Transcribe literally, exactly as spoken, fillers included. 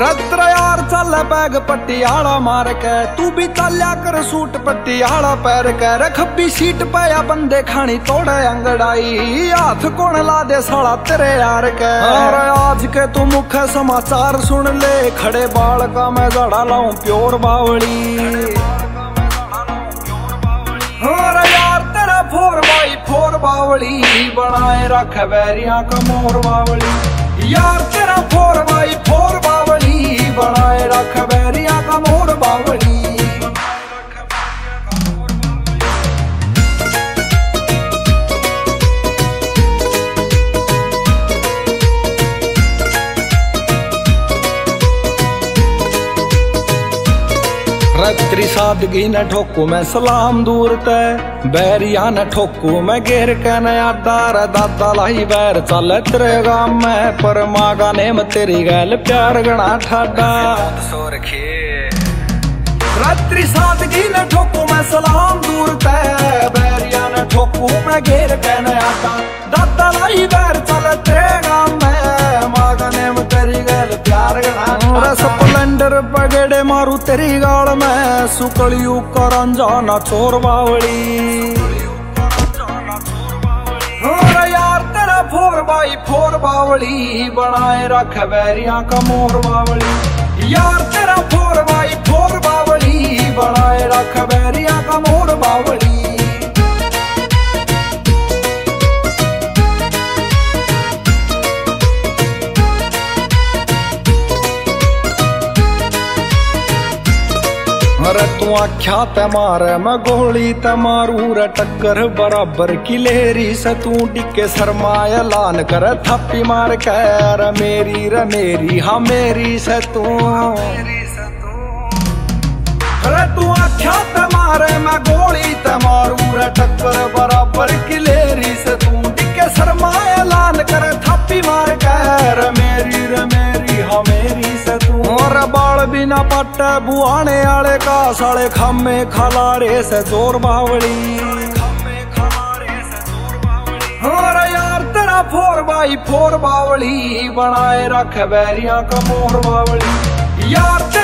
रत्रा यार चल बैग पटियाला मार के, तू भी चलिया कर सूट पटियाला पैर के। रखबी सीट पे या बंदे खानी तोड़े अंगड़ाई, हाथ कौन ला दे साला तेरे यार के। और आज के तू मुख्य समाचार सुन ले, खड़े बाल का मैं जड़ा लाऊं प्योर बावली। और यार तेरा फोर बाई फोर बावली, बनाए रख बैरिया का मोर बावली। यार तेरा फोर बाई फोर बावली, बनाए रख बैरिया का मोर बावली। रत्री सादगी न ठोकू मैं सलाम दूर तय, बैरिया न ठोकू मैं घेर के नया दार। दादा लाई बैर चल तेरे गाम में, पर मागा ने में तेरी गैल प्यार गणा ठाडा। रत्री सादगी न ठोकू मैं सलाम दूर तय, बैरिया न ठोकू मैं घेर के नया दार। दादा लाई बैर चल तेरे गाम में, मागा ने में तेरी गैल प्यार गणा। स्प्लेंडर पगेड़े मारू तेरी गाल में, सुकलियू कर अनजाना चोर बावली। और यार तेरा फोर बाई फोर बावली, बनाए रख बैरिया का मोर बावली। यार तेरा फोर बाई फोर बावली, बनाए रख बैरिया का मोर बावली। अरे तू आख्या ते मारे मैं गोली ते मारू रे, टक्कर बराबर की लेरी से तू डिके शर्माया लान कर थप्पी मार के। रे मेरी रे मेरी हाँ मेरी से तू, अरे तू आख्या ते मारे मैं गोली ते मारू रे, टक्कर बराबर की लेरी से तू डिके शर्माया लान कर थप्पी मार के। रे मेरी रे मेरी हाँ मेरी से तू। और बाल बिना पट्टे बुआने आले का, साले खामे खलारे से जोर बावली। और यार तेरा फोर बाई फोर बावली, बनाए रख बैरिया का मोर बावली। यार